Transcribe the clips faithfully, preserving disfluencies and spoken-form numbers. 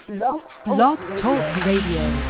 Blog Talk Radio.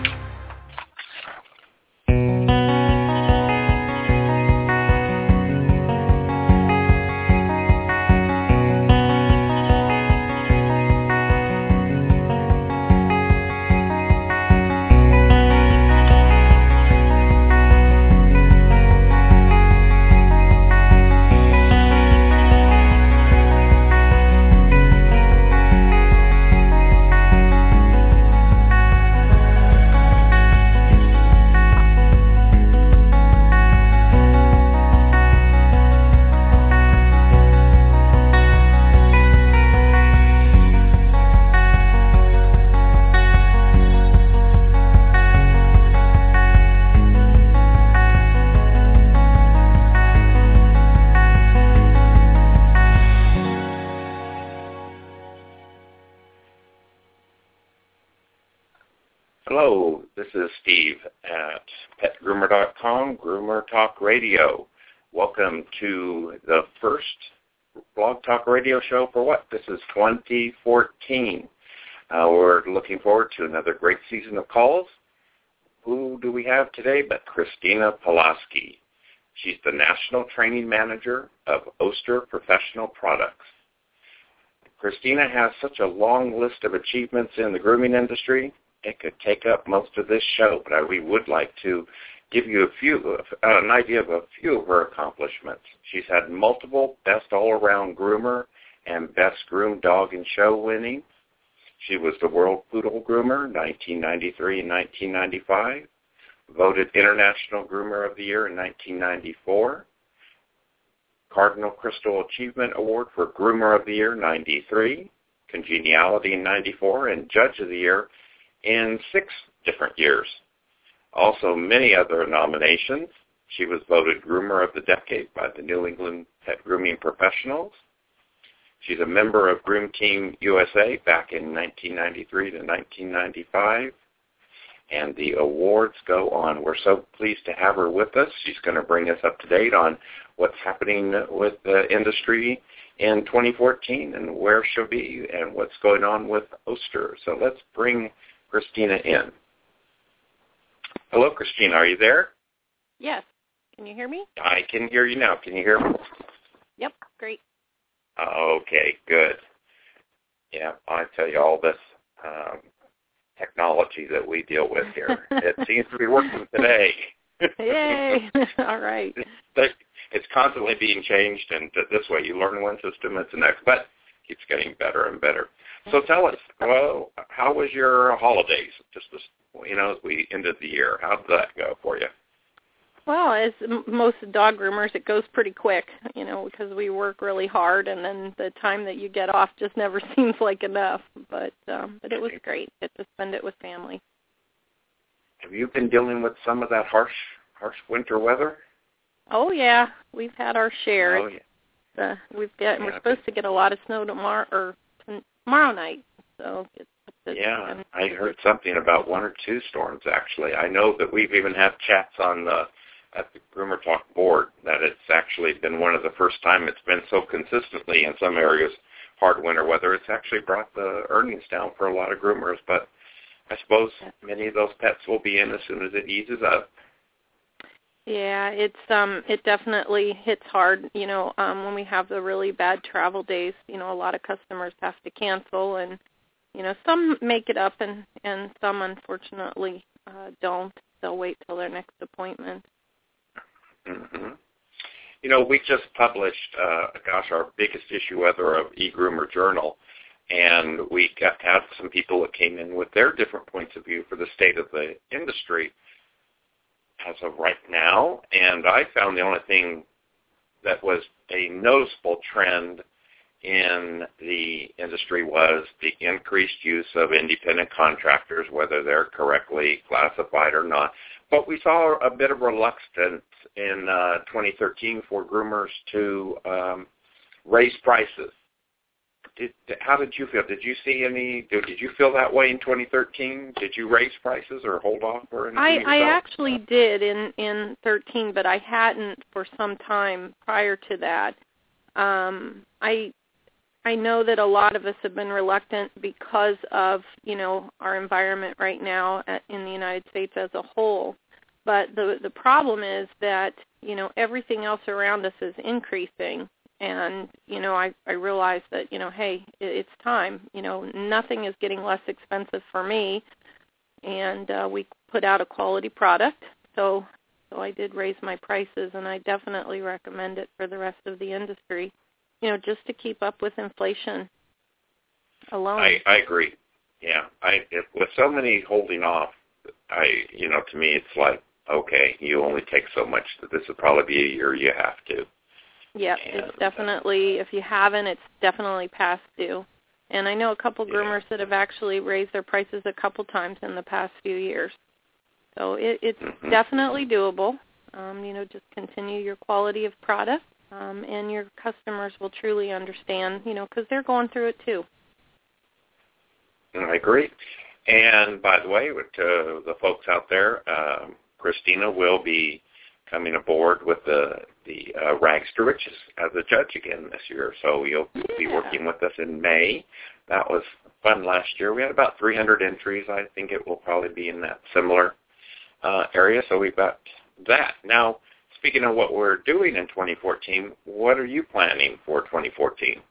Hello, this is Steve at pet groomer dot com, Groomer Talk Radio. Welcome to the first Blog Talk Radio show for what? This is twenty fourteen. Uh, we're looking forward to another great season of calls. Who do we have today but Christina Pulaski? She's the National Training Manager of Oster Professional Products. Christina has such a long list of achievements in the grooming industry. It could take up most of this show, but I, we would like to give you a few, uh, an idea of a few of her accomplishments. She's had multiple Best All-Around Groomer and Best Groomed Dog and Show winnings. She was the World Poodle Groomer nineteen ninety-three and nineteen ninety-five, voted International Groomer of the Year in nineteen ninety-four, Cardinal Crystal Achievement Award for Groomer of the Year ninety-three, Congeniality in ninety-four, and Judge of the Year in six different years. Also, many other nominations. She was voted Groomer of the Decade by the New England Pet Grooming Professionals. She's a member of Groom Team U S A back in nineteen ninety-three to nineteen ninety-five. And the awards go on. We're so pleased to have her with us. She's going to bring us up to date on what's happening with the industry in twenty fourteen and where she'll be and what's going on with Oster. So let's bring Christina in. Hello, Christina. Are you there? Yes. Can you hear me? I can hear you now. Can you hear me? Yep. Great. Okay, good. Yeah, I tell you, all this um, technology that we deal with here, it seems to be working today. Yay. All right. It's, it's constantly being changed, and this way you learn one system, it's the next, but it keeps getting better and better. So tell us, well, how was your holidays? Just as, you know, as we ended the year, how did that go for you? Well, as m- most dog groomers, it goes pretty quick, you know, because we work really hard, and then the time that you get off just never seems like enough. But um, but it was great. Get to spend it with family. Have you been dealing with some of that harsh harsh winter weather? Oh yeah, we've had our share. Oh yeah. Uh, we've got. Yeah. We're supposed to get a lot of snow tomorrow or tomorrow night. So it's, it's, yeah, I heard something about one or two storms actually. I know that we've even had chats on the at the Groomer Talk board that it's actually been one of the first time it's been so consistently in some areas hard winter weather. It's actually brought the earnings down for a lot of groomers, but I suppose many of those pets will be in as soon as it eases up. Yeah, it's um it definitely hits hard, you know, um when we have the really bad travel days, you know, a lot of customers have to cancel, and you know, some make it up and and some unfortunately uh don't. They'll wait till their next appointment. Mm-hmm. You know, we just published, uh, gosh, our biggest issue ever of eGroomer Journal, and we got had some people that came in with their different points of view for the state of the industry as of right now, and I found the only thing that was a noticeable trend in the industry was the increased use of independent contractors, whether they're correctly classified or not. But we saw a bit of reluctance in uh, twenty thirteen for groomers to um, raise prices. Did, how did you feel? Did you see any? Did, did you feel that way in twenty thirteen? Did you raise prices or hold off or anything? I, yourself? I actually did in in thirteen, but I hadn't for some time prior to that. Um, I I know that a lot of us have been reluctant because of, you know, our environment right now at, in the United States as a whole. But the the problem is that, you know, everything else around us is increasing. And, you know, I, I realize that, you know, hey, it, it's time. You know, nothing is getting less expensive for me. And uh, we put out a quality product. So, so I did raise my prices, and I definitely recommend it for the rest of the industry. You know, just to keep up with inflation alone. I, I agree. Yeah, I if, with so many holding off, I you know, to me it's like, okay, you only take so much. That this will probably be a year you have to. Yeah, it's definitely, if you haven't, it's definitely past due. And I know a couple yeah. groomers that have actually raised their prices a couple times in the past few years. So it, it's mm-hmm. definitely doable. Um, you know, just continue your quality of product. Um, and your customers will truly understand, you know, because they're going through it too. I agree. And by the way, with uh, the folks out there, um, Christina will be coming aboard with the the uh, Rags to Riches as a judge again this year. So you'll yeah. be working with us in May. That was fun last year. We had about three hundred entries. I think it will probably be in that similar uh, area. So we've got that. Now, speaking of what we're doing in twenty fourteen, what are you planning for twenty fourteen?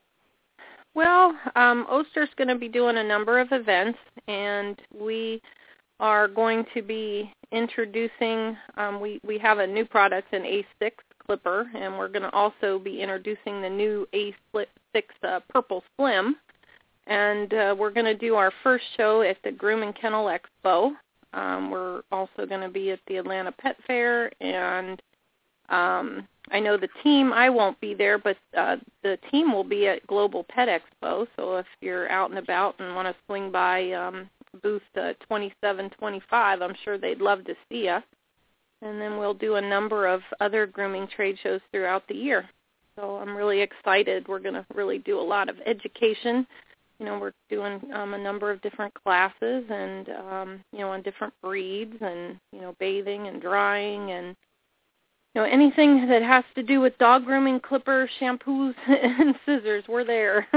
Well, um, Oster's going to be doing a number of events, and we are going to be introducing, um, we, we have a new product, an A six clipper, and we're going to also be introducing the new A six uh, Purple Slim. And uh, we're going to do our first show at the Groom and Kennel Expo. Um, we're also going to be at the Atlanta Pet Fair, and Um, I know the team, I won't be there, but uh, the team will be at Global Pet Expo. So if you're out and about and want to swing by um, booth uh, twenty-seven twenty-five, I'm sure they'd love to see you. And then we'll do a number of other grooming trade shows throughout the year. So I'm really excited. We're going to really do a lot of education. You know, we're doing um, a number of different classes and, um, you know, on different breeds and, you know, bathing and drying and, you know, anything that has to do with dog grooming, clippers, shampoos, and scissors, we're there.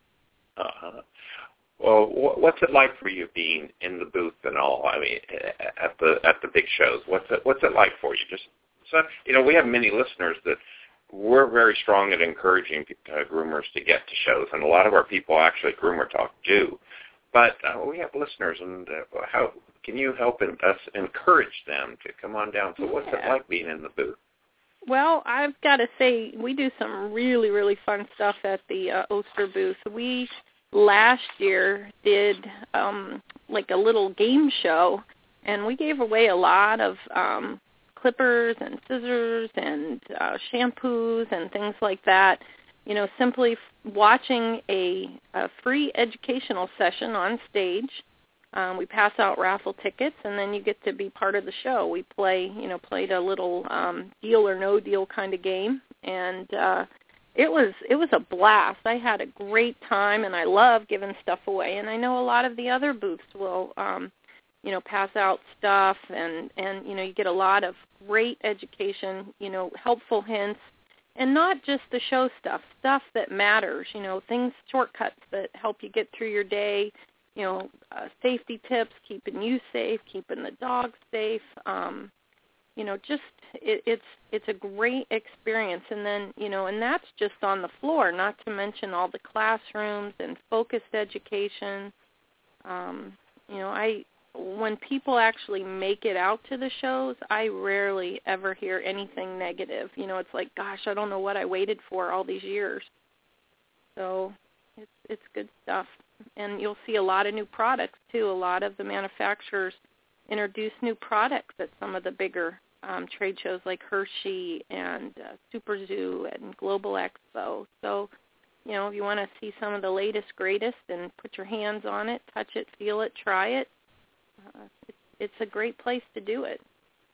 uh-huh. Well, what's it like for you being in the booth and all? I mean, at the at the big shows, what's it what's it like for you? Just so, you know, we have many listeners that we're very strong at encouraging uh, groomers to get to shows, and a lot of our people actually at Groomer Talk do. But uh, we have listeners, and uh, how can you help in, us encourage them to come on down? So what's yeah. it like being in the booth? Well, I've got to say, we do some really, really fun stuff at the uh, Oster booth. We, last year, did um, like a little game show, and we gave away a lot of um, clippers and scissors and uh, shampoos and things like that. You know, simply watching a, a free educational session on stage. Um, we pass out raffle tickets, and then you get to be part of the show. We play, you know, played a little um, deal or no deal kind of game, and uh, it was it was a blast. I had a great time, and I love giving stuff away. And I know a lot of the other booths will, um, you know, pass out stuff, and and you know, you get a lot of great education, you know, helpful hints, and not just the show stuff, stuff that matters. You know, things, shortcuts that help you get through your day. You know, uh, safety tips, keeping you safe, keeping the dog safe. Um, you know, just it, it's it's a great experience. And then, you know, and that's just on the floor, not to mention all the classrooms and focused education. Um, you know, I when people actually make it out to the shows, I rarely ever hear anything negative. You know, it's like, gosh, I don't know what I waited for all these years. So it's it's good stuff. And you'll see a lot of new products, too. A lot of the manufacturers introduce new products at some of the bigger um, trade shows like Hershey and uh, Super Zoo and Global Expo. So, you know, if you want to see some of the latest, greatest and put your hands on it, touch it, feel it, try it, uh, it's, it's a great place to do it.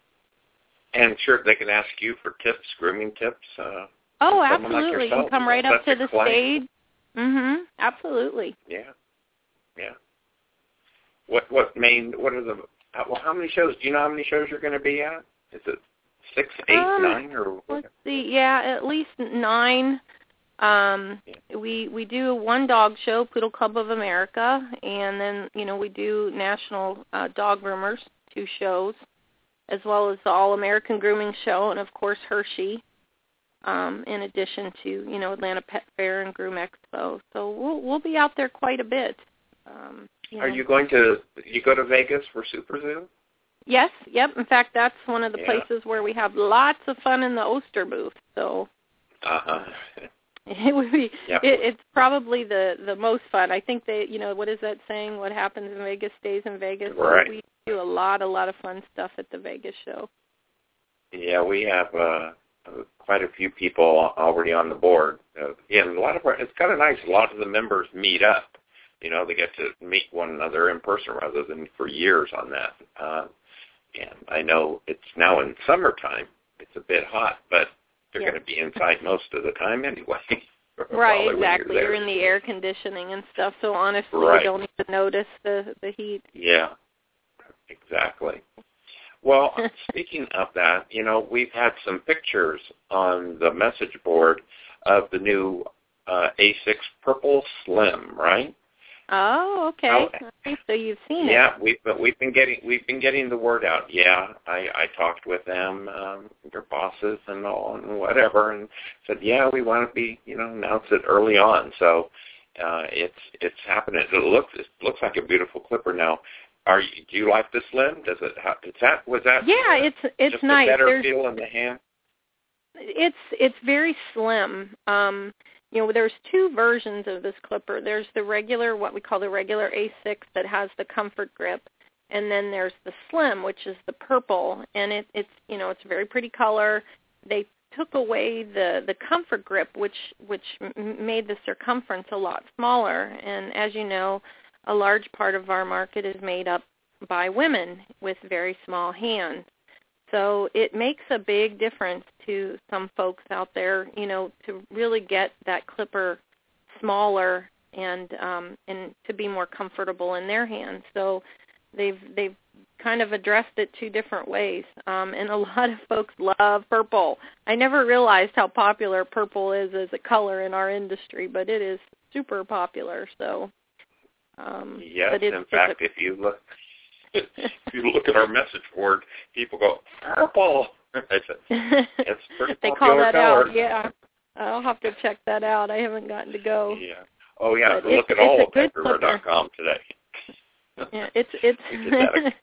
And sure, they can ask you for tips, grooming tips. Uh, oh, absolutely. Like yourself, you can come right up to the stage. Mm-hmm. Absolutely. Yeah. Yeah. What what main? What are the? Well, how many shows? Do you know how many shows you're going to be at? Is it six, eight, um, nine, or? Let's see. Yeah, at least nine. Um, we we do one dog show, Poodle Club of America, and then you know we do National uh, Dog Groomers, two shows, as well as the All American Grooming Show, and of course Hershey. Um, in addition to you know Atlanta Pet Fair and Groom Expo, so we'll we'll be out there quite a bit. Um, you Are know. you going to you go to Vegas for Super Zoo? Yes, yep. In fact, that's one of the Yeah. places where we have lots of fun in the Oster booth. So. Uh huh. It would be. Yep. It, it's probably the the most fun. I think they, you know, what is that saying? What happens in Vegas stays in Vegas. Right. We do a lot, a lot of fun stuff at the Vegas show. Yeah, we have uh, quite a few people already on the board. Uh, yeah, and a lot of our, it's kind of nice. A lot of the members meet up. You know, they get to meet one another in person rather than for years on that. Uh, and I know it's now in summertime. It's a bit hot, but they're Yeah. going to be inside most of the time anyway. Right, exactly. You're, you're in the air conditioning and stuff, so honestly, right. you don't even notice the, the heat. Yeah, exactly. Well, speaking of that, you know, we've had some pictures on the message board of the new uh, A six Purple Slim, right? Oh, okay. Oh, okay. So you've seen yeah, it. we've been, we've been getting we've been getting the word out. Yeah, I, I talked with them, um, their bosses and all and whatever, and said, yeah, we want to be, you know, announce it early on. So uh, it's it's happening. It looks it looks like a beautiful clipper now. Are you, do you like the Slim? Does it? Is that was that? Yeah, it's it's just nice. a better There's, feel in the hand. It's it's very slim. Um, you know, there's two versions of this clipper. There's the regular, what we call the regular A six that has the comfort grip, and then there's the Slim, which is the purple, and it, it's you know it's a very pretty color. They took away the the comfort grip, which which m- made the circumference a lot smaller, and as you know, a large part of our market is made up by women with very small hands. So it makes a big difference to some folks out there, you know, to really get that clipper smaller and um, and to be more comfortable in their hands. So they've they've kind of addressed it two different ways. Um, and a lot of folks love purple. I never realized how popular purple is as a color in our industry, but it is super popular. So um, yes, but it's, in fact, a, if you look. If you look at our message board, people go, purple. It's, a, it's a pretty they popular call that color. out, yeah. I'll have to check that out. I haven't gotten to go. Yeah. Oh, yeah. But Look it's, at all it's of a good pet groomer dot com today. Yeah, it's it's. We did that a,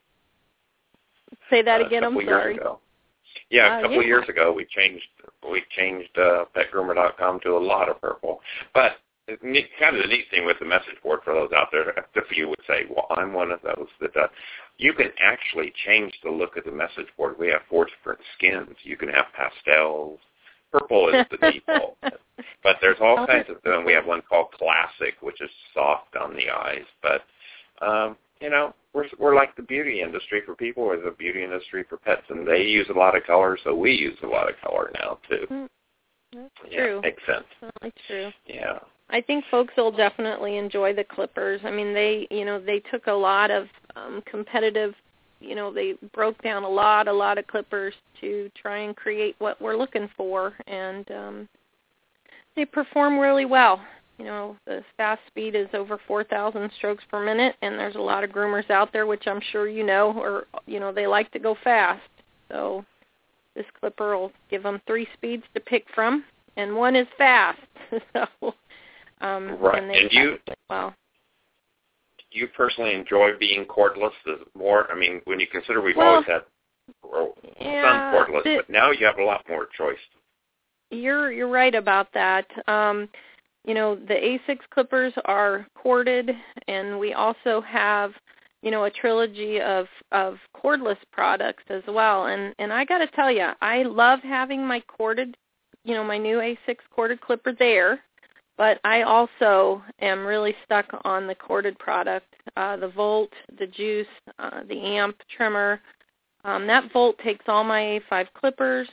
Say that uh, again. a I'm couple sorry. Years ago. Yeah, a Uh, couple yeah. of years ago, we changed we changed uh, pet groomer dot com to a lot of purple. But it's neat, kind of the neat thing with the message board for those out there, if you would say, well, I'm one of those that does. You can actually change the look of the message board. We have four different skins. You can have pastels. Purple is the default. But there's all Oh, kinds of them. We have one called Classic, which is soft on the eyes. But, um, you know, we're we're like the beauty industry for people or the beauty industry for pets. And they use a lot of color, so we use a lot of color now, too. Mm, That's Yeah, true. makes sense. Totally true. Yeah. I think folks will definitely enjoy the clippers. I mean, they, you know, they took a lot of um, competitive, you know, they broke down a lot, a lot of clippers to try and create what we're looking for, and um, they perform really well. You know, the fast speed is over four thousand strokes per minute, and there's a lot of groomers out there, which I'm sure you know, or, you know, they like to go fast. So this clipper will give them three speeds to pick from, and one is fast. so... Um, Right. And, they And you, well, do you personally enjoy being cordless? Is it more, I mean, when you consider we've well, always had well, yeah, some cordless, the, but now you have a lot more choice. You're you're right about that. Um, you know, the A six clippers are corded, and we also have, you know, a trilogy of, of cordless products as well. And and I got to tell you, I love having my corded, you know, my new A six corded clipper there. But I also am really stuck on the corded product, uh, the Volt, the Juice, uh, the Amp trimmer. Um, that Volt takes all my A five clippers,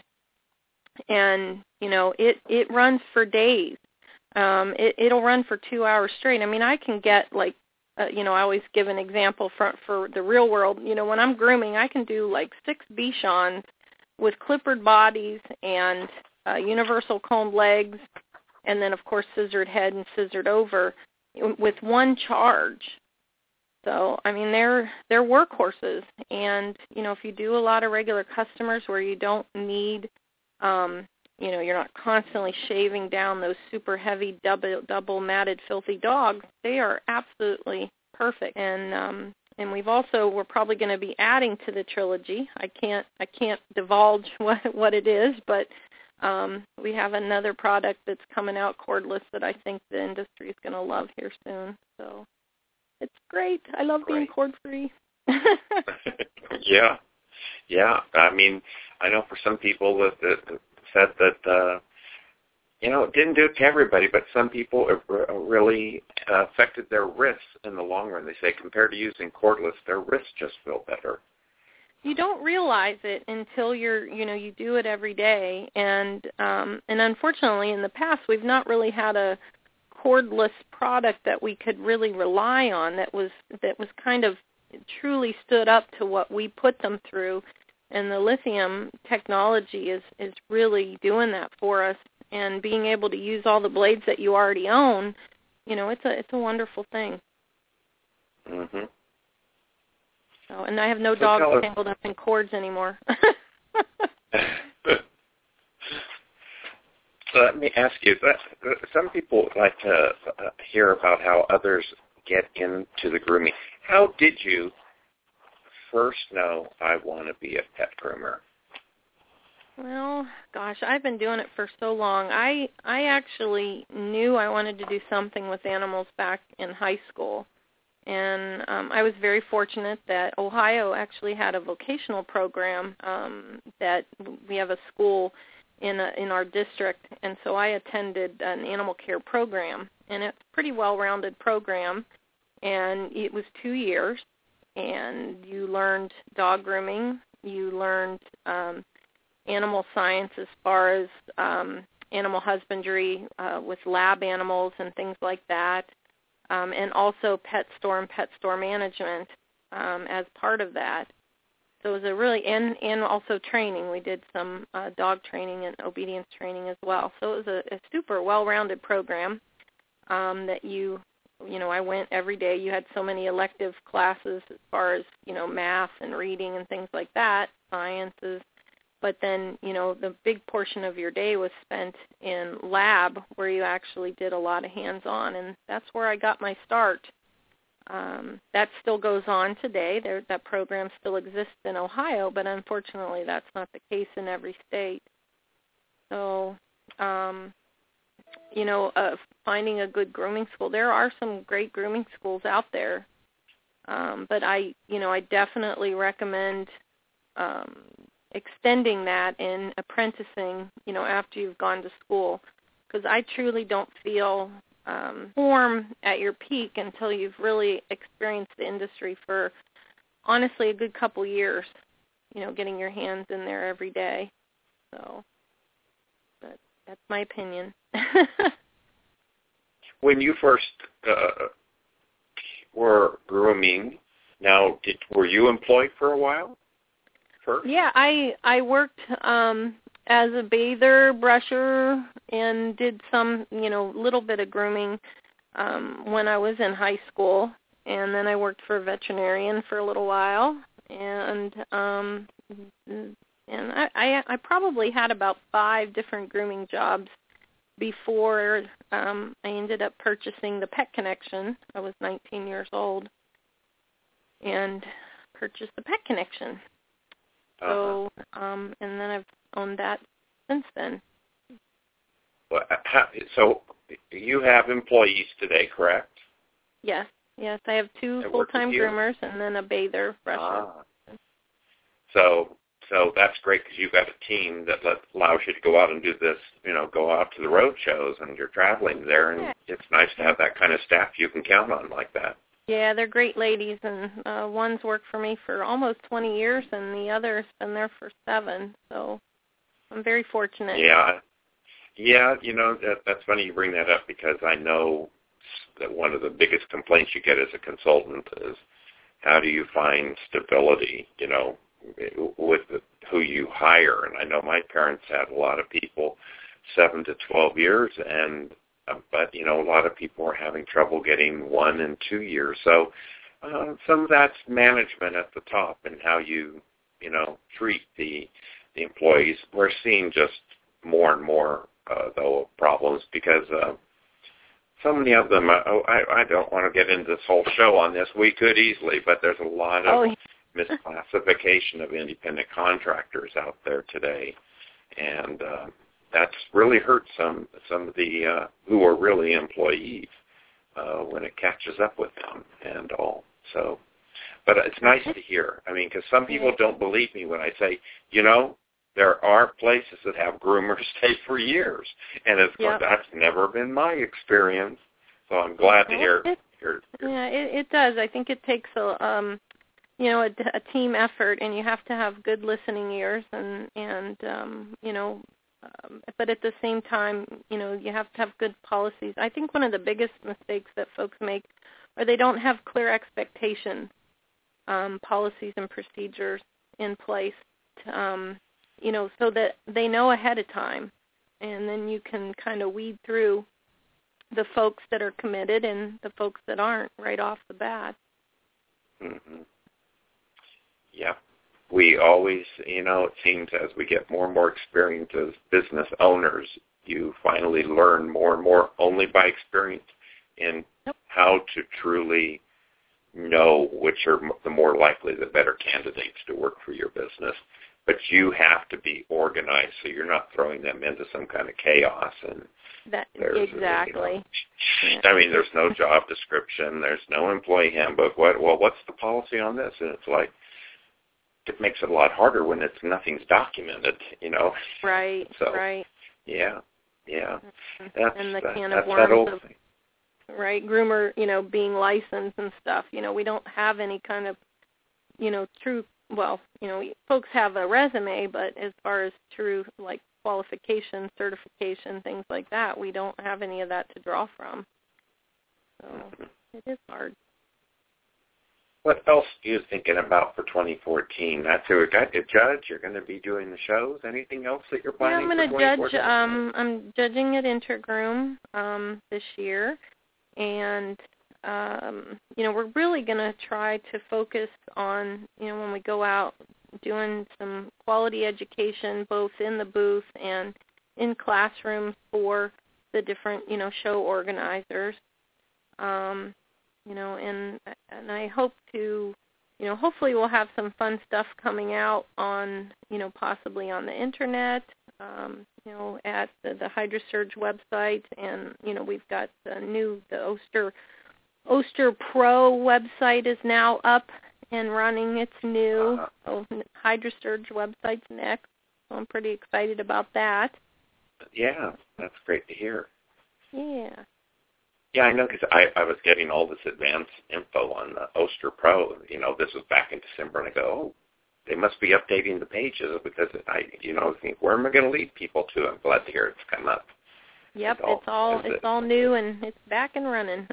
and, you know, it, it runs for days. Um, it, it'll run for two hours straight. I mean, I can get, like, uh, you know, I always give an example for, for the real world. You know, when I'm grooming, I can do, like, six Bichons with clippered bodies and uh, universal combed legs and then, of course, scissored head and scissored over with one charge. So, I mean, they're they're workhorses, and, you know, if you do a lot of regular customers where you don't need, um, you know, you're not constantly shaving down those super heavy double double matted filthy dogs, they are absolutely perfect. And um, and we've also we're probably going to be adding to the trilogy. I can't I can't divulge what what it is, but um, we have another product that's coming out cordless that I think the industry is going to love here soon. So. It's great. I love great. being cord-free. yeah. Yeah. I mean, I know for some people that, that said that, uh, you know, it didn't do it to everybody, but some people it really uh, affected their wrists in the long run. They say compared to using cordless, their wrists just feel better. You don't realize it until you're, you know, you do it every day. And, um, and unfortunately, in the past, we've not really had a cordless product that we could really rely on that was that was kind of truly stood up to what we put them through, and the lithium technology is is really doing that for us, and being able to use all the blades that you already own, you know, it's a it's a wonderful thing. Mhm. So, and I have no so dogs tangled up in cords anymore. Let me ask you, some people like to uh, hear about how others get into the grooming. How did you first know I want to be a pet groomer? Well, gosh, I've been doing it for so long. I I actually knew I wanted to do something with animals back in high school. And um, I was very fortunate that Ohio actually had a vocational program um, that we have a school in a, in our district, and so I attended an animal care program, and it's a pretty well-rounded program, and it was two years, and you learned dog grooming, you learned um, animal science as far as um, animal husbandry uh, with lab animals and things like that, um, and also pet store and pet store management um, as part of that. So it was a really, and, and also training. We did some uh, dog training and obedience training as well. So it was a, a super well-rounded program um, that you, you know, I went every day. You had so many elective classes as far as, you know, math and reading and things like that, sciences. But then, you know, the big portion of your day was spent in lab where you actually did a lot of hands-on, and that's where I got my start. Um, that still goes on today. There, that program still exists in Ohio, but unfortunately that's not the case in every state. So, um, you know, uh, finding a good grooming school, there are some great grooming schools out there, um, but I, you know, I definitely recommend um, extending that in apprenticing, you know, after you've gone to school, because I truly don't feel um, form at your peak until you've really experienced the industry for, honestly, a good couple years, you know, getting your hands in there every day. So but that's my opinion. When you first uh, were grooming, now, did, were you employed for a while first? Yeah, I I worked um, as a bather, brusher, and did some, you know, little bit of grooming um, when I was in high school. And then I worked for a veterinarian for a little while. And um, and I, I, I probably had about five different grooming jobs before um, I ended up purchasing the Pet Connection. I was nineteen years old and purchased the Pet Connection. So, um, and then I've owned that since then. Well, how, so you have employees today, correct? Yes, yes. I have two That full-time groomers and then a bather brusher. Ah. So, so that's great because you've got a team that let, allows you to go out and do this, you know, go out to the road shows and you're traveling there, and yeah. It's nice to have that kind of staff you can count on like that. Yeah, they're great ladies, and uh, one's worked for me for almost twenty years, and the other's been there for seven. So I'm very fortunate. Yeah, yeah. You know, that, that's funny you bring that up because I know that one of the biggest complaints you get as a consultant is how do you find stability, you know, with the, who you hire. And I know my parents had a lot of people seven to twelve years, and uh, but you know a lot of people are having trouble getting one and two years. So uh, some of that's management at the top and how you you know treat the the employees. We're seeing just more and more uh, though problems because. Uh, So many of them, I, I, I don't want to get into this whole show on this. We could easily, but there's a lot of oh. misclassification of independent contractors out there today, and uh, that's really hurt some some of the uh, who are really employees uh, when it catches up with them and all. So, but it's nice to hear. I mean, because some people don't believe me when I say, you know, there are places that have groomers stay for years, and it's, yep. that's never been my experience. So I'm glad to hear. It, hear, hear. Yeah, it, it does. I think it takes a, um, you know, a, a team effort, and you have to have good listening ears, and and um, you know, um, but at the same time, you know, you have to have good policies. I think one of the biggest mistakes that folks make are they don't have clear expectation um, policies and procedures in place. To, um, you know, so that they know ahead of time, and then you can kind of weed through the folks that are committed and the folks that aren't right off the bat. Mm-hmm. Yeah. We always, you know, it seems as we get more and more experience as business owners, you finally learn more and more only by experience in yep. how to truly know which are the more likely, the better candidates to work for your business. But you have to be organized so you're not throwing them into some kind of chaos. And that exactly. You know, I mean, there's no job description. There's no employee handbook. What? Well, what's the policy on this? And it's like, it makes it a lot harder when it's nothing's documented, you know. Right, so, right. Yeah, yeah. Mm-hmm. That's, and the that, can that's of worms that of, right, groomer, you know, being licensed and stuff. You know, we don't have any kind of, you know, true, well, you know, folks have a resume, but as far as true, like, qualification, certification, things like that, we don't have any of that to draw from. So mm-hmm. it is hard. What else are you thinking about for twenty fourteen? That's who we got. A judge. You're going to be doing the shows. Anything else that you're planning? Yeah, I'm going to judge. Um, I'm judging at Intergroom um, this year, and um, you know, we're really going to try to focus on, you know, when we go out, doing some quality education, both in the booth and in classrooms for the different, you know, show organizers. Um, You know, and and I hope to, you know, hopefully we'll have some fun stuff coming out on, you know, possibly on the internet, um, you know, at the, the HydraSurge website, and you know, we've got the new the Oster Oster Pro website is now up and running. It's new. So HydraSurge website's next. So I'm pretty excited about that. Yeah, that's great to hear. Yeah. Yeah, I know, because I, I was getting all this advanced info on the Oster Pro. You know, this was back in December, and I go, oh, they must be updating the pages, because I, you know, think, where am I going to lead people to? I'm glad to hear it's come up. Yep, it's all it's all, it's it. all new, and it's back and running.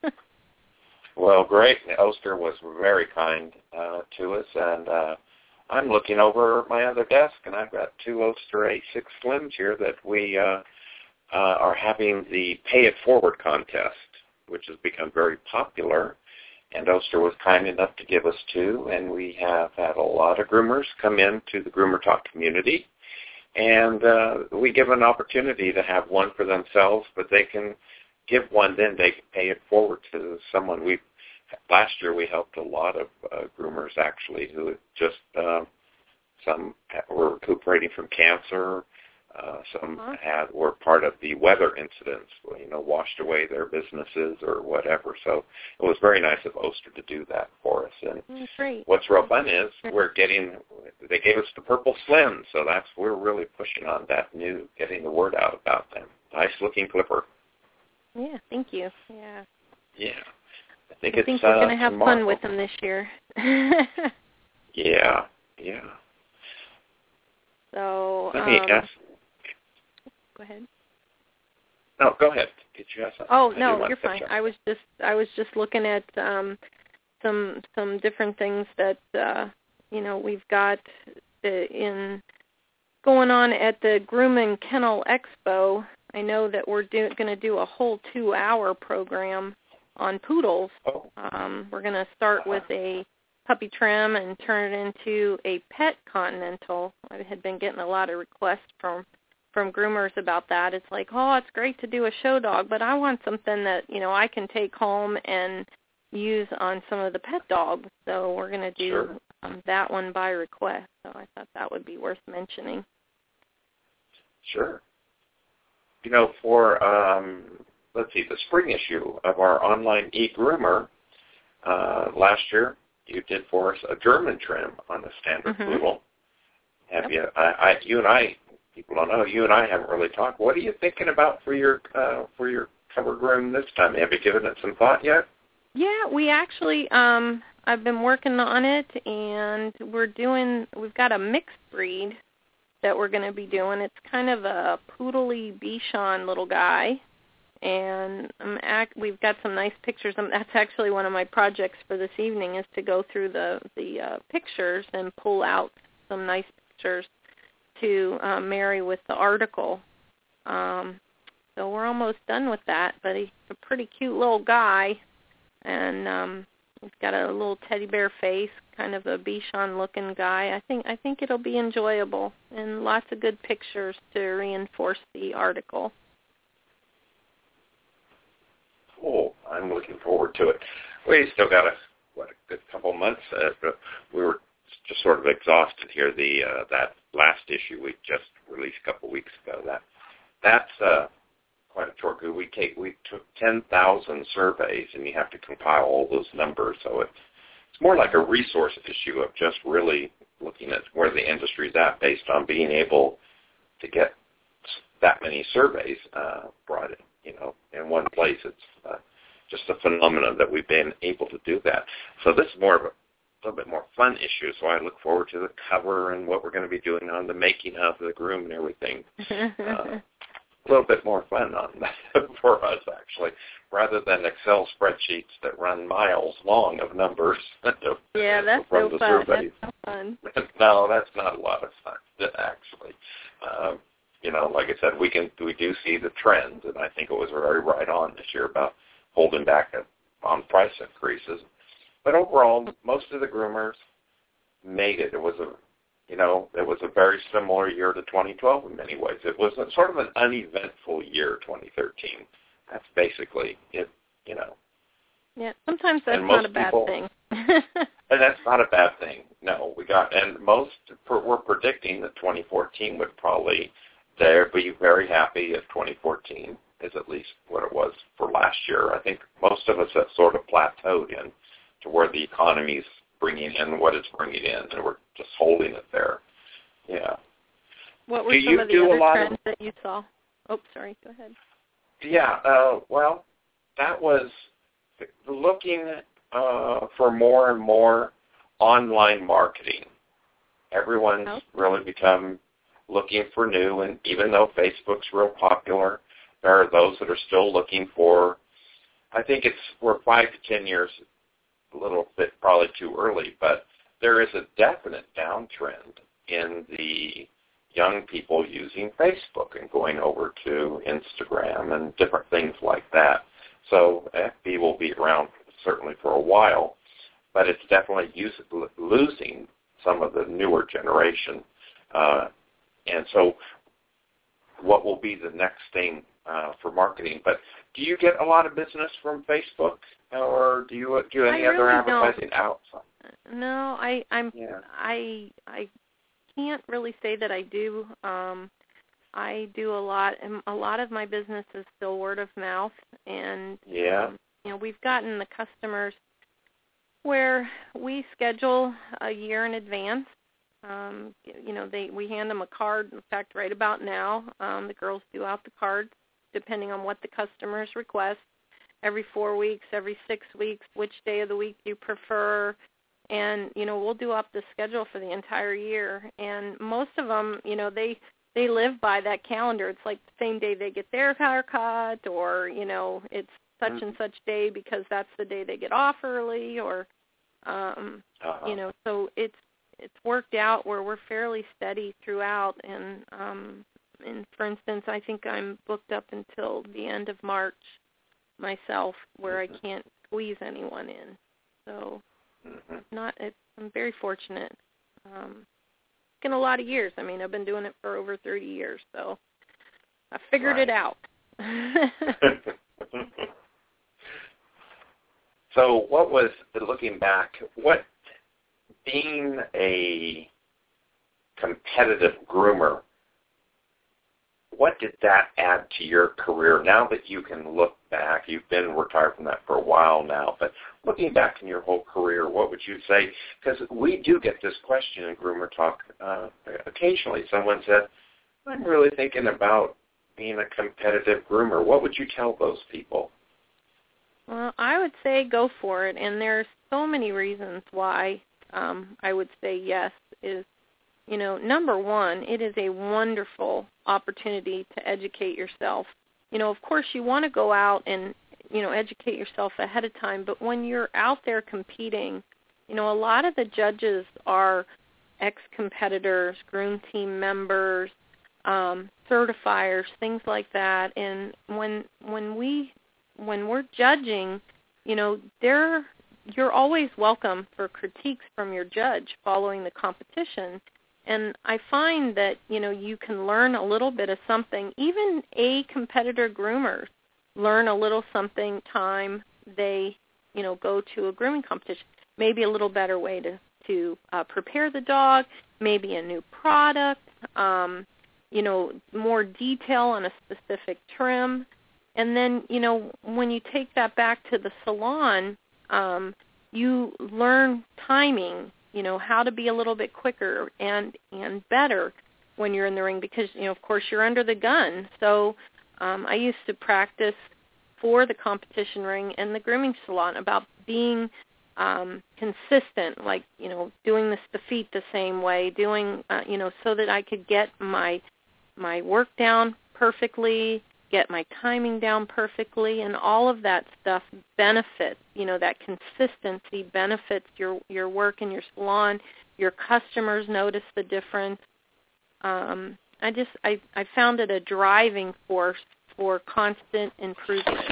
Well, great. Oster was very kind uh, to us, and uh, I'm looking over my other desk, and I've got two Oster A six Slims here that we uh, uh, are having the Pay It Forward contest, which has become very popular, and Oster was kind enough to give us two, and we have had a lot of groomers come into the Groomer Talk community, and uh, we give an opportunity to have one for themselves, but they can give one, then they can pay it forward to someone. We last year we helped a lot of uh, groomers actually who had just uh, some were recuperating from cancer. Uh, some uh-huh. had were part of the weather incidents, you know, washed away their businesses or whatever. So it was very nice of Oster to do that for us. And mm, great. What's real fun is we're getting, they gave us the Purple Slim, so that's, we're really pushing on that new, getting the word out about them. Nice looking clipper. Yeah, thank you. Yeah. Yeah. I think I it's think we're uh, going to have tomorrow. fun with them this year. yeah, yeah. So, Let me um, ask. Go ahead. No, go ahead. Did you ask something? Oh no, you're fine. I was just I was just looking at um, some some different things that uh, you know we've got in going on at the Groom and Kennel Expo. I know that we're going to do a whole two-hour program on poodles. Oh. Um, we're going to start with a puppy trim and turn it into a pet continental. I had been getting a lot of requests from from groomers about that. It's like, oh, it's great to do a show dog, but I want something that, you know, I can take home and use on some of the pet dogs. So we're going to do Sure. um, that one by request. So I thought that would be worth mentioning. Sure. You know, for, um, let's see, the spring issue of our online e-groomer, uh, last year, you did for us a German trim on the standard Mm-hmm. poodle. Have Yep. you, I, I, you and I, people don't know, you and I haven't really talked. What are you thinking about for your, uh, for your cover groom this time? Have you given it some thought yet? Yeah, we actually, um, I've been working on it, and we're doing, we've got a mixed breed that we're going to be doing. It's kind of a poodly Bichon little guy, and I'm act, we've got some nice pictures. Um, that's actually one of my projects for this evening, is to go through the, the uh, pictures and pull out some nice pictures to uh, marry with the article. Um, so we're almost done with that, but he's a pretty cute little guy, and um, he's got a little teddy bear face, kind of a Bichon-looking guy. I think I think it'll be enjoyable, and lots of good pictures to reinforce the article. Cool. I'm looking forward to it. We still got a what a good couple months. Uh, but we were just sort of exhausted here. The uh, that last issue we just released a couple weeks ago. That that's uh, quite a chore. We take we took ten thousand surveys, and you have to compile all those numbers. So it's it's more like a resource issue of just really looking at where the industry's at, based on being able to get that many surveys uh, brought in. You know, in one place. It's uh, just a phenomenon that we've been able to do that. So this is more of a little bit more fun issue, so I look forward to the cover and what we're going to be doing on the making of the groom and everything. Uh, a little bit more fun on that for us, actually, rather than Excel spreadsheets that run miles long of numbers. Yeah, that's from so the fun. surveys. That's so fun. No, that's not a lot of fun, actually. Um, You know, like I said, we can we do see the trends, and I think it was very right on this year about holding back on price increases. But overall, most of the groomers made it. It was a, you know, it was a very similar year to twenty twelve in many ways. It was a, sort of an uneventful year, twenty thirteen. That's basically it, you know. Yeah, sometimes that's And not most a bad people, thing. And that's not a bad thing. No, we got, and most we're predicting that twenty fourteen would probably. They'll be very happy if twenty fourteen is at least what it was for last year. I think most of us have sort of plateaued in to where the economy's bringing in what it's bringing in, and we're just holding it there. Yeah. What were do some you of the do other a lot trends of, that you saw? Oh, sorry, go ahead. Yeah, uh, well, that was looking uh, for more and more online marketing. Everyone's oh. really become looking for new, and even though Facebook's real popular, there are those that are still looking for, I think it's, we're five to ten years, a little bit probably too early, but there is a definite downtrend in the young people using Facebook and going over to Instagram and different things like that. So F B will be around certainly for a while, but it's definitely use, losing some of the newer generation. Uh, And so what will be the next thing uh, for marketing? But do you get a lot of business from Facebook, or do you do any I other really advertising don't. outside? No, I I'm Yeah. I I can't really say that I do. Um, I do a lot, and a lot of my business is still word of mouth, and Yeah. um, you know, we've gotten the customers where we schedule a year in advance. Um, you know, they we hand them a card. In fact, right about now, um, the girls do out the cards, depending on what the customers request. Every four weeks, every six weeks, which day of the week you prefer. And, you know, we'll do up the schedule for the entire year. And most of them, you know, they they live by that calendar. It's like the same day they get their haircut, or, you know, it's such mm-hmm. and such day because that's the day they get off early, or, um, uh-huh. you know, so it's, it's worked out where we're fairly steady throughout. And, um, and for instance, I think I'm booked up until the end of March myself, where I can't squeeze anyone in. So it's not. It's, I'm very fortunate. Um, it's been a lot of years. I mean, I've been doing it for over thirty years, so I figured right. it out. So what was, looking back, what, being a competitive groomer, what did that add to your career? Now that you can look back, you've been retired from that for a while now, but looking back in your whole career, what would you say? Because we do get this question in Groomer Talk uh, occasionally. Someone said, I'm really thinking about being a competitive groomer. What would you tell those people? Well, I would say go for it, and there's so many reasons why um, I would say yes. Is, you know, number one, it is a wonderful opportunity to educate yourself. You know, of course, you want to go out and, you know, educate yourself ahead of time, but when you're out there competing, you know, a lot of the judges are ex-competitors, groom team members, um, certifiers, things like that, and when when we when we're judging, you know, they're, you're always welcome for critiques from your judge following the competition. And I find that, you know, you can learn a little bit of something. Even a competitor groomers learn a little something time they, you know, go to a grooming competition. Maybe a little better way to, to uh, prepare the dog, maybe a new product, um, you know, more detail on a specific trim. And then, you know, when you take that back to the salon, um, you learn timing, you know, how to be a little bit quicker and, and better when you're in the ring because, you know, of course, you're under the gun. So um, I used to practice for the competition ring and the grooming salon about being um, consistent, like, you know, doing the staffete the same way, doing, uh, you know, so that I could get my my work down perfectly, get my timing down perfectly, and all of that stuff benefits, you know, that consistency benefits your, your work in your salon. Your customers notice the difference. Um, I just, I, I found it a driving force for constant improvement.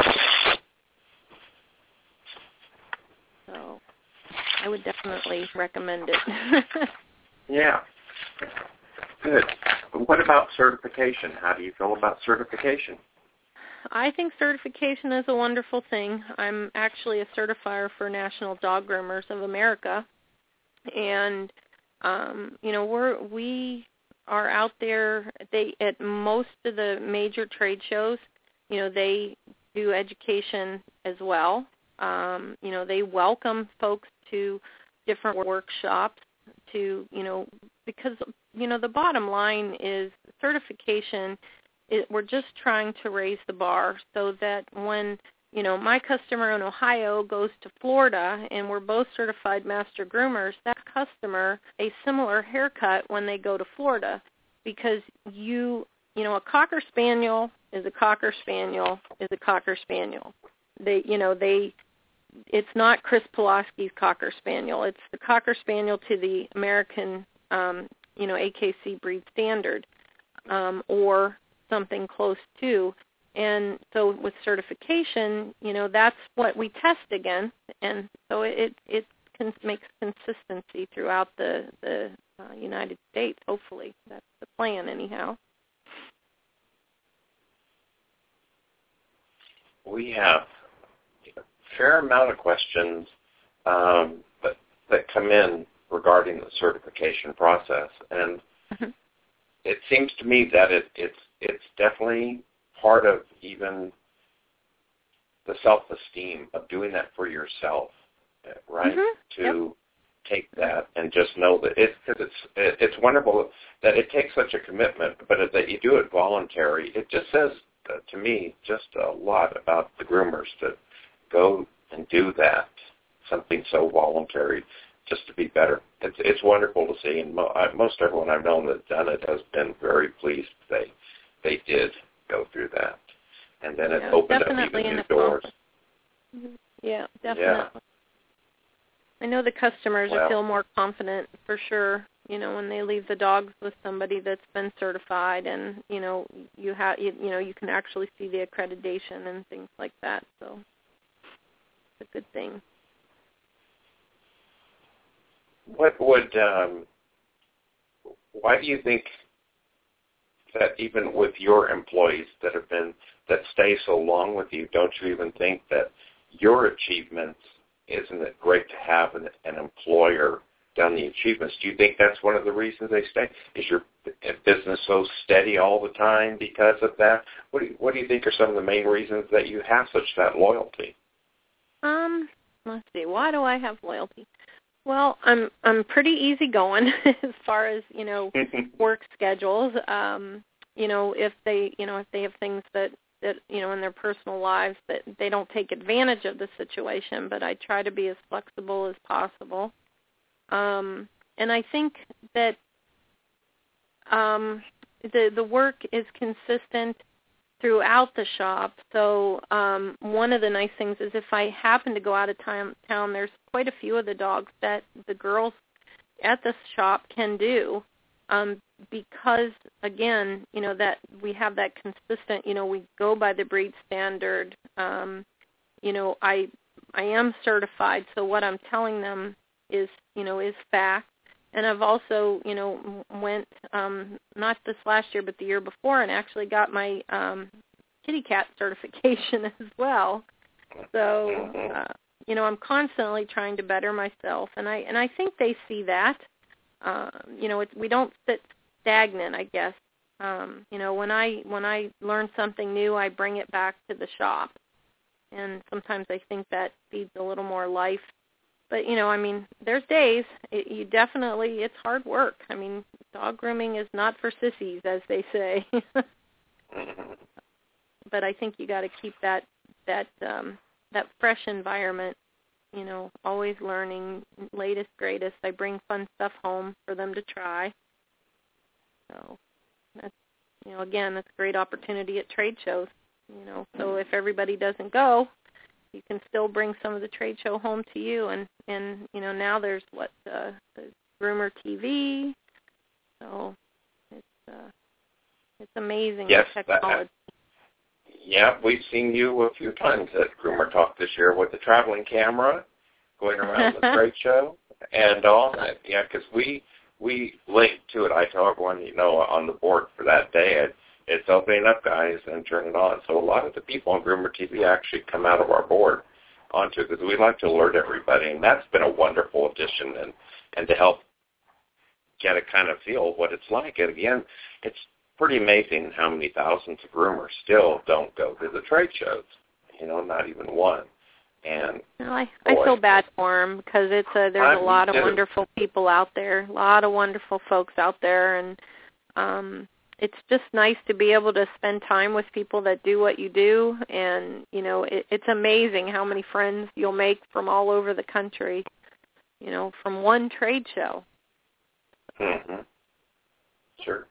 So I would definitely recommend it. Yeah. Good. What about certification? How do you feel about certification? I think certification is a wonderful thing. I'm actually a certifier for National Dog Groomers of America, and um, you know we're we are out there. They at most of the major trade shows, you know, they do education as well. Um, you know, they welcome folks to different workshops to, you know, because you know the bottom line is certification. It, we're just trying to raise the bar so that when, you know, my customer in Ohio goes to Florida and we're both certified master groomers, that customer a similar haircut when they go to Florida because you, you know, a Cocker Spaniel is a Cocker Spaniel is a Cocker Spaniel. They, you know, they, it's not Chris Pulaski's Cocker Spaniel. It's the Cocker Spaniel to the American, um, you know, A K C breed standard um, or something close to. And so with certification, you know, that's what we test against. And so it it can, makes consistency throughout the, the uh, United States, hopefully. That's the plan anyhow. We have a fair amount of questions um, that, that come in regarding the certification process. And mm-hmm. It seems to me that it, it's it's definitely part of even the self-esteem of doing that for yourself, right? Mm-hmm. To yep. take that and just know that it's because it's it, it's wonderful that it takes such a commitment, but that you do it voluntary. It just says uh, to me just a lot about the groomers to go and do that, something so voluntary, just to be better. It's it's wonderful to see, and mo- I, most everyone I've known that's done it has been very pleased they they did go through that, and then it yeah, opened up even new doors. Mm-hmm. Yeah, definitely. Yeah. I know the customers well, feel more confident for sure, you know, when they leave the dogs with somebody that's been certified, and you know, you have, you, you know, you can actually see the accreditation and things like that. So it's a good thing. What would, um, why do you think that even with your employees that have been, that stay so long with you, don't you even think that your achievements, isn't it great to have an, an employer done the achievements? Do you think that's one of the reasons they stay? Is your business so steady all the time because of that? What do you, what do you think are some of the main reasons that you have such that loyalty? Um, let's see. Why do I have loyalty? Well, I'm I'm pretty easygoing as far as, you know, work schedules. Um, you know, if they you know if they have things that, that you know in their personal lives that they don't take advantage of the situation, but I try to be as flexible as possible. Um, and I think that um, the the work is consistent throughout the shop. So um, one of the nice things is if I happen to go out of town, town, there's quite a few of the dogs that the girls at the shop can do um, because, again, you know, that we have that consistent, you know, we go by the breed standard. Um, you know, I I am certified, so what I'm telling them is, you know, is fact. And I've also, you know, went, um, not this last year, but the year before, and actually got my um, kitty cat certification as well. So, uh, you know, I'm constantly trying to better myself, and I and I think they see that. Uh, you know, it's, we don't sit stagnant, I guess. Um, you know, when I when I learn something new, I bring it back to the shop, and sometimes I think that feeds a little more life. But, you know, I mean, there's days, it, you definitely, it's hard work. I mean, dog grooming is not for sissies, as they say. But I think you got to keep that that um, that fresh environment, you know, always learning, latest, greatest. I bring fun stuff home for them to try. So, that's, you know, again, that's a great opportunity at trade shows, you know. So if everybody doesn't go, you can still bring some of the trade show home to you, and, and you know, now there's what, uh, the Groomer T V, so it's uh, it's amazing yes, technology. That, yeah, we've seen you a few times at Groomer Talk this year with the traveling camera going around the trade show and all that. Yeah, because we, we linked to it. I told everyone, you know, on the board for that day, it, it's opening up, guys, and turn it on. So a lot of the people on Groomer T V actually come out of our board onto it because we like to alert everybody, and that's been a wonderful addition and, and to help get a kind of feel of what it's like. And again, it's pretty amazing how many thousands of groomers still don't go to the trade shows, you know, not even one. And well, I, I feel bad for them because it's a, there's I a lot of too. wonderful people out there, a lot of wonderful folks out there, and um, it's just nice to be able to spend time with people that do what you do, and, you know, it, it's amazing how many friends you'll make from all over the country, you know, from one trade show. Mm-hmm. Sure.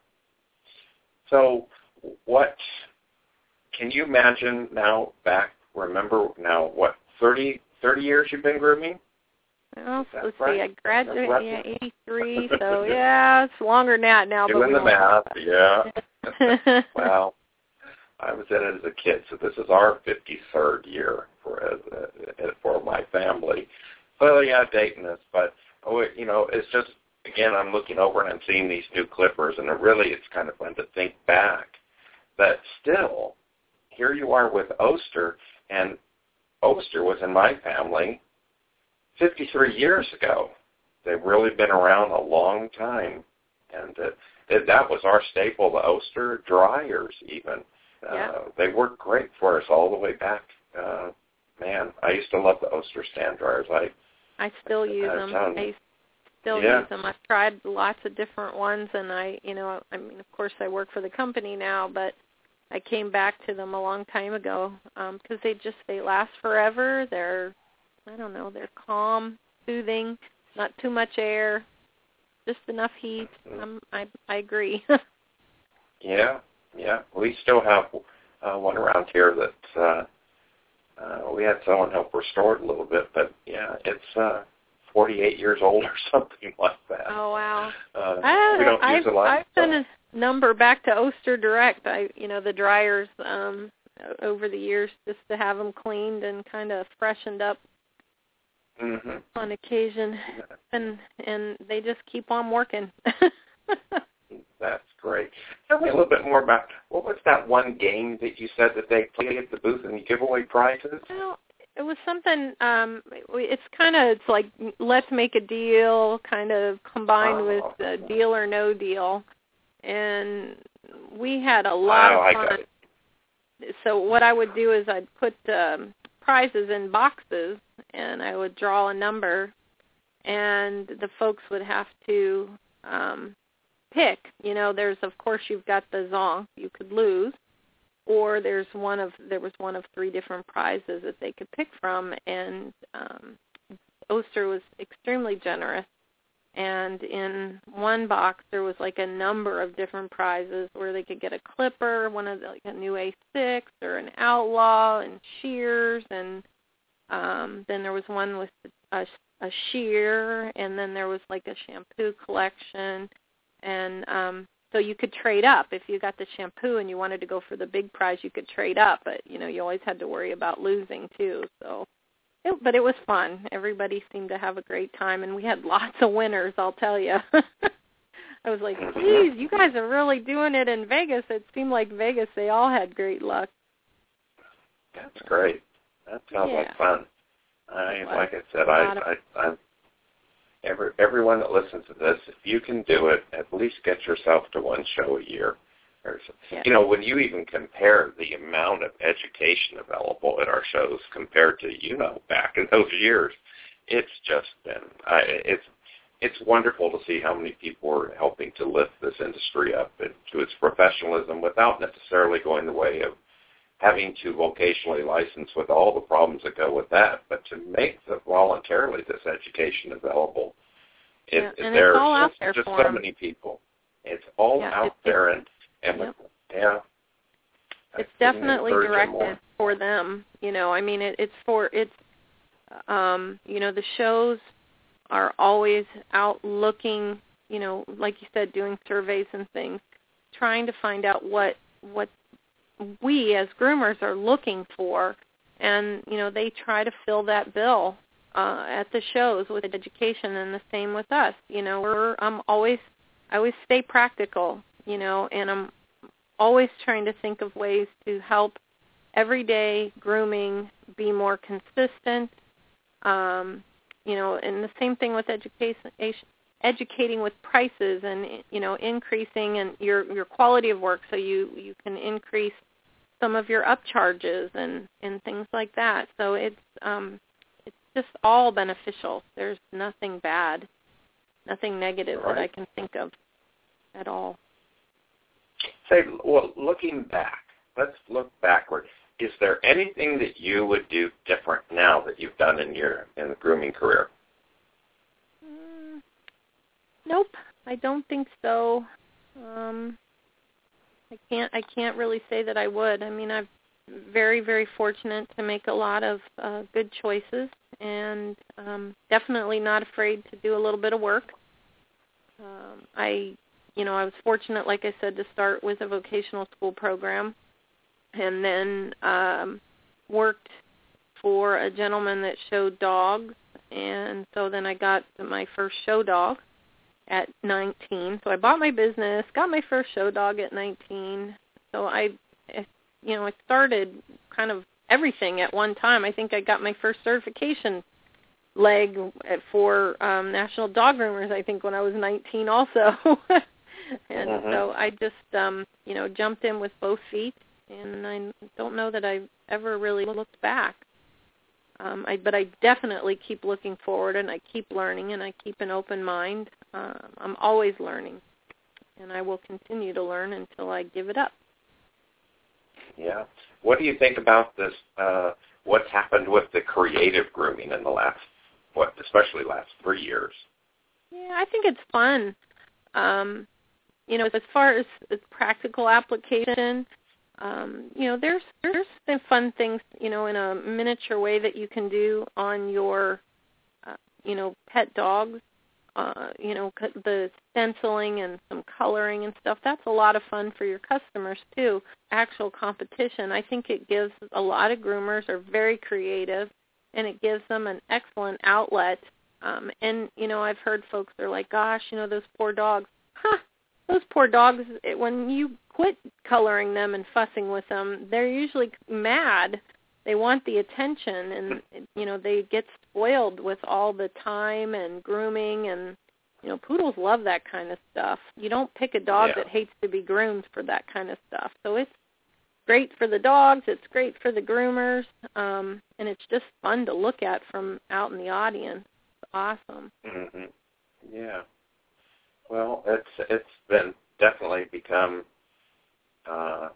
So what, can you imagine now back, remember now, what, thirty, thirty years you've been grooming? Well, let's right? see, I graduated, right? yeah, eighty-three, so yeah, it's longer than that now. Doing but the math, yeah. Well, I was in it as a kid, so this is our fifty-third year for uh, for my family. So, yeah, dating us, but, oh, you know, it's just, again, I'm looking over and I'm seeing these new clippers, and it really it's kind of fun to think back. But still, here you are with Oster, and Oster was in my family fifty-three years ago. They've really been around a long time, and uh, that was our staple, the Oster dryers even. Yeah. Uh, they worked great for us all the way back. Uh, man, I used to love the Oster stand dryers. I I still use them. I still yeah. use them. I've tried lots of different ones, and I, you know, I mean, of course, I work for the company now, but I came back to them a long time ago because um, they just they last forever. They're, I don't know, they're calm, soothing, not too much air, just enough heat. Um, I I agree. yeah, yeah. We still have uh, one around here that uh, uh, we had someone help restore it a little bit, but yeah, it's. Uh, forty-eight years old or something like that. Oh, wow. Uh, I, we don't I've, use a lot. I've sent a number back to Oster Direct, I, you know, the dryers um, over the years just to have them cleaned and kind of freshened up mm-hmm. on occasion. And, and they just keep on working. That's great. Tell me a little bit more about, what was that one game that you said that they play at the booth and you give away prizes? Well, it was something, um, it's kind of, it's like let's make a deal kind of combined oh. with a deal or no deal. And we had a lot oh, of fun. I got it. So what I would do is I'd put um, prizes in boxes and I would draw a number and the folks would have to um, pick. You know, there's, of course, you've got the zong you could lose, or there's one of there was one of three different prizes that they could pick from, and um, Oster was extremely generous. And in one box there was like a number of different prizes where they could get a clipper, one of the, like a new A six or an Outlaw, and shears, and um, then there was one with a, a shear, and then there was like a shampoo collection. And um, so you could trade up. If you got the shampoo and you wanted to go for the big prize, you could trade up. But, you know, you always had to worry about losing, too. So, it, But it was fun. Everybody seemed to have a great time. And we had lots of winners, I'll tell you. I was like, geez, you guys are really doing it in Vegas. It seemed like Vegas, they all had great luck. That's great. That sounds yeah. like fun. I, like I said, I, I, I Every, everyone that listens to this, if you can do it, at least get yourself to one show a year. Or, yeah. You know, when you even compare the amount of education available at our shows compared to, you know, back in those years, it's just been, I, it's it's wonderful to see how many people are helping to lift this industry up to its professionalism without necessarily going the way of having to vocationally license with all the problems that go with that, but to make the, voluntarily this education available. It, yeah, and there's it's all out just, there just for so them. many people. It's all yeah, out it's, there, and, and yep. with, yeah. It's definitely directed for them. You know, I mean, it, it's for, it's, um, you know, the shows are always out looking, you know, like you said, doing surveys and things, trying to find out what, what we as groomers are looking for, and you know they try to fill that bill uh, at the shows with education, and the same with us. You know, we're I'm always I always stay practical, you know, and I'm always trying to think of ways to help everyday grooming be more consistent. Um, you know, and the same thing with education. Educating with prices and you know increasing and your your quality of work, so you you can increase some of your upcharges and and things like that. So it's um it's just all beneficial. There's nothing bad, nothing negative right. that I can think of at all. Say, well, looking back, let's look backward. Is there anything that you would do different now that you've done in your in the grooming career? Mm, nope, I don't think so. Um, I can't. I can't really say that I would. I mean, I'm very, very fortunate to make a lot of uh, good choices, and um, definitely not afraid to do a little bit of work. Um, I, you know, I was fortunate, like I said, to start with a vocational school program, and then um, worked for a gentleman that showed dogs, and so then I got my first show dog at nineteen. So I bought my business, got my first show dog at nineteen. So I, you know, I started kind of everything at one time. I think I got my first certification leg for um, National Dog Groomers, I think, when I was nineteen also. and mm-hmm. so I just, um, you know, jumped in with both feet, and I don't know that I've ever really looked back. Um, I, but I definitely keep looking forward, and I keep learning, and I keep an open mind. Um, I'm always learning, and I will continue to learn until I give it up. Yeah. What do you think about this, uh, what's happened with the creative grooming in the last, what, especially last three years? Yeah, I think it's fun. Um, you know, as far as, as practical application, Um, you know, there's there's some fun things, you know, in a miniature way that you can do on your uh, you know, pet dogs, uh, you know, the stenciling and some coloring and stuff, that's a lot of fun for your customers too. Actual competition, I think it gives a lot of groomers are very creative, and it gives them an excellent outlet. Um, and, you know, I've heard folks are like, gosh, you know, those poor dogs. Huh, those poor dogs, when you quit coloring them and fussing with them, they're usually mad. They want the attention, and, you know, they get spoiled with all the time and grooming, and, you know, poodles love that kind of stuff. You don't pick a dog yeah. that hates to be groomed for that kind of stuff. So it's great for the dogs. It's great for the groomers, um, and it's just fun to look at from out in the audience. It's awesome. Mm-hmm. Yeah. Well, it's it's been definitely become uh,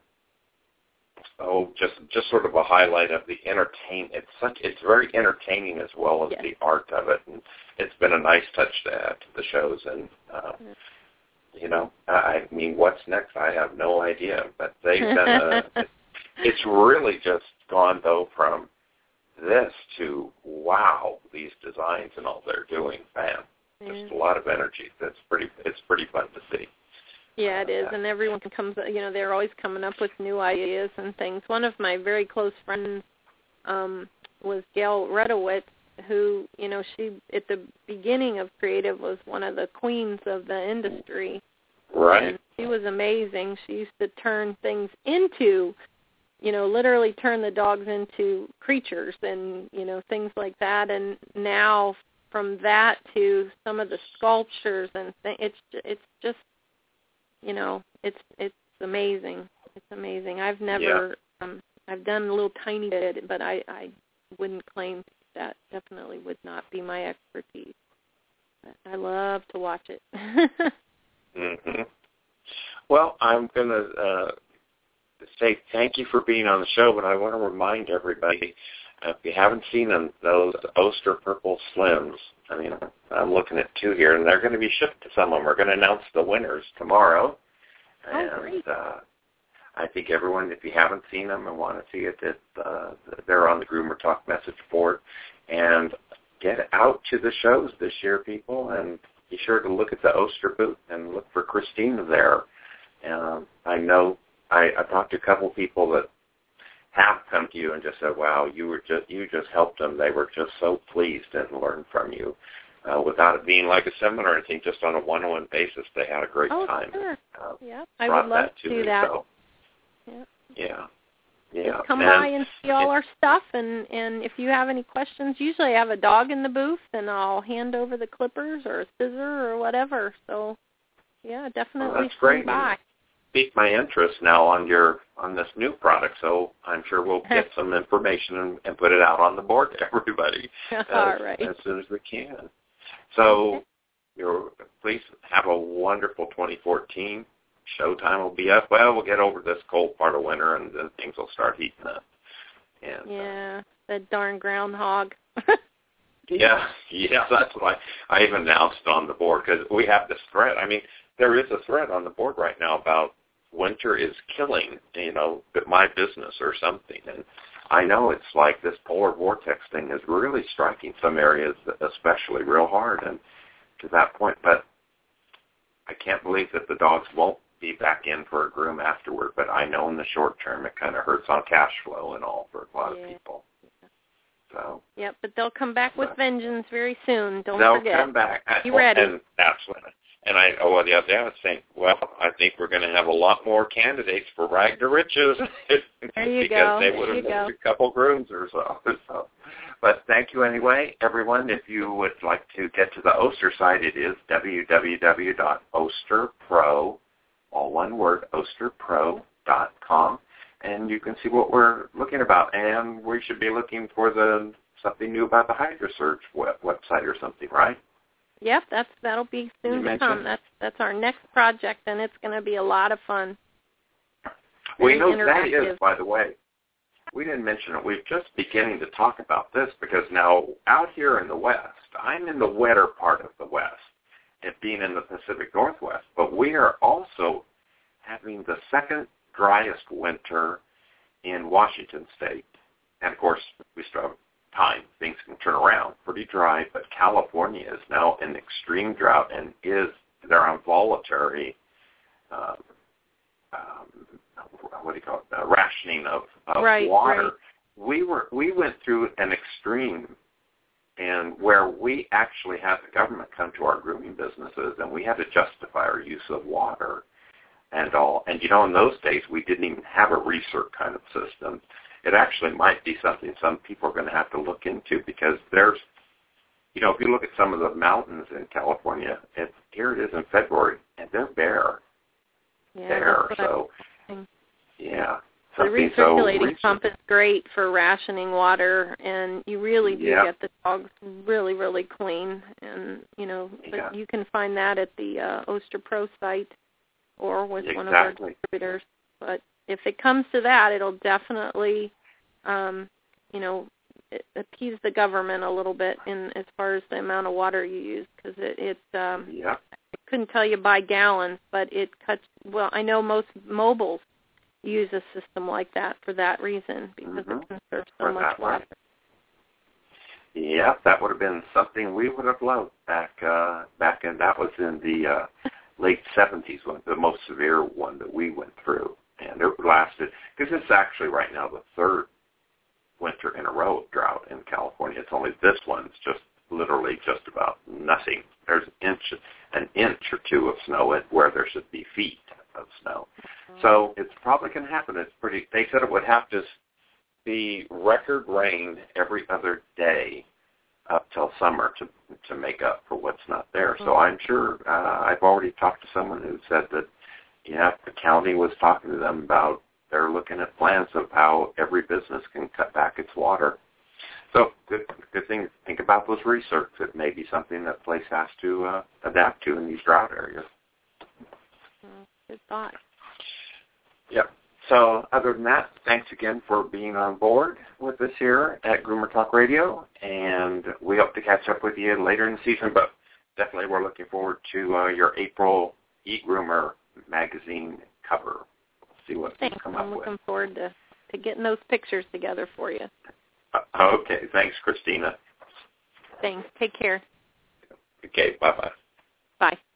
oh just just sort of a highlight of the entertain. It's such it's very entertaining as well as yes. the art of it, and it's been a nice touch to add to the shows. And uh, mm-hmm. you know, I mean, what's next? I have no idea, but they've been. A, it's really just gone though from this to wow, these designs and all they're doing, bam. Just a lot of energy. That's pretty. It's pretty fun to see. Yeah, it is, and everyone comes. You know, they're always coming up with new ideas and things. One of my very close friends um, was Gail Redowitz, who, you know, she at the beginning of creative was one of the queens of the industry. Right. And she was amazing. She used to turn things into, you know, literally turn the dogs into creatures and, you know, things like that. And now, from that to some of the sculptures and th- it's it's just, you know, it's it's amazing. It's amazing. I've never yeah. um, I've done a little tiny bit, but I, I wouldn't claim that. Definitely would not be my expertise. But I love to watch it. mm-hmm. Well, I'm going to uh, say thank you for being on the show, but I want to remind everybody, if you haven't seen them, those Oster Purple Slims, I mean, I'm looking at two here, and they're going to be shipped to some of them. We're going to announce the winners tomorrow. Oh, and great. Uh, I think everyone, if you haven't seen them and want to see it, it uh, they're on the Groomer Talk message board. And get out to the shows this year, people, and be sure to look at the Oster booth and look for Christina there. Um, I know I, I talked to a couple people that have come to you and just said, "Wow, you were just you just helped them. They were just so pleased and learned from you, uh, without it being like a seminar or anything. Just on a one-on-one basis, they had a great oh, time." Sure. Uh, yeah, I would love to do me, that. So. Yeah. Yeah. Yeah. Just come and by and see all our stuff, and, and if you have any questions, usually I have a dog in the booth, and I'll hand over the clippers or a scissor or whatever. So, yeah, definitely well, that's great. by. Piqued my interest now on your on this new product, so I'm sure we'll get some information and, and put it out on the board to everybody as, all right. as soon as we can. So, okay. you're, please have a wonderful twenty fourteen. Showtime will be up. Well, we'll get over this cold part of winter, and then things will start heating up. And, yeah, uh, that darn groundhog. yeah, yeah, that's why I even announced on the board, because we have this thread. I mean, there is a thread on the board right now about winter is killing, you know, my business or something. And I know it's like this polar vortex thing is really striking some areas, especially real hard, and to that point. But I can't believe that the dogs won't be back in for a groom afterward, but I know in the short term it kind of hurts on cash flow and all for a lot yeah. of people. So. Yep, but they'll come back with vengeance very soon. Don't they'll forget. They'll come back. Be ready. And absolutely. And I, oh, well, the other day I was saying, well, I think we're going to have a lot more candidates for Rag to Riches there you because go. they would have missed a couple grooms or so. so. But thank you anyway, everyone. If you would like to get to the Oster site, it is w w w dot oster pro, all one word, oster pro dot com, and you can see what we're looking about. And we should be looking for the something new about the HydraSurge web, website or something, right? Yep, that's that'll be soon to come. That's that's our next project, and it's going to be a lot of fun. We know that is, by the way. We didn't mention it. We're just beginning to talk about this because now out here in the West, I'm in the wetter part of the West, it being in the Pacific Northwest, but we are also having the second driest winter in Washington State. And, of course, we still have time things can turn around. Pretty dry, but California is now in extreme drought and is they're on voluntary, um, um, what do you call it, uh, rationing of, of right, water. Right. We were we went through an extreme, and where we actually had the government come to our grooming businesses, and we had to justify our use of water and all. And you know, in those days, we didn't even have a recirc kind of system. It actually might be something some people are going to have to look into, because there's, you know, if you look at some of the mountains in California, it's, here it is in February, and they're bare. Yeah, bare. So, yeah. The recirculating so, pump is great for rationing water, and you really do yeah. get the dogs really, really clean. And, you know, yeah. but you can find that at the uh, Oster Pro site or with exactly. one of our distributors. But if it comes to that, it'll definitely, um, you know, appease the government a little bit in as far as the amount of water you use, because it, it um, yeah. I couldn't tell you by gallons, but it cuts, well, I know most mobiles use a system like that for that reason, because mm-hmm. it conserves so for much water. Yeah, that would have been something we would have loved back, uh, back in, that was in the uh, late seventies, when the most severe one that we went through. And it lasted, because it's actually right now the third winter in a row of drought in California. It's only this one's just literally just about nothing. There's an inch, an inch or two of snow where there should be feet of snow. So it's probably going to happen. It's pretty, they said it would have to be record rain every other day up till summer to to make up for what's not there. So I'm sure, uh, I've already talked to someone who said that, yeah, the county was talking to them about, they're looking at plans of how every business can cut back its water. So good, good thing, think about those research. It may be something that place has to uh, adapt to in these drought areas. Good thought. Yep. So other than that, thanks again for being on board with us here at Groomer Talk Radio, and we hope to catch up with you later in the season, but definitely we're looking forward to uh, your April eGroomer magazine cover. We'll see what thanks. we come I'm up with. looking forward to, to getting those pictures together for you. Uh, okay. Thanks, Christina. Thanks. Take care. Okay. Bye-bye. Bye.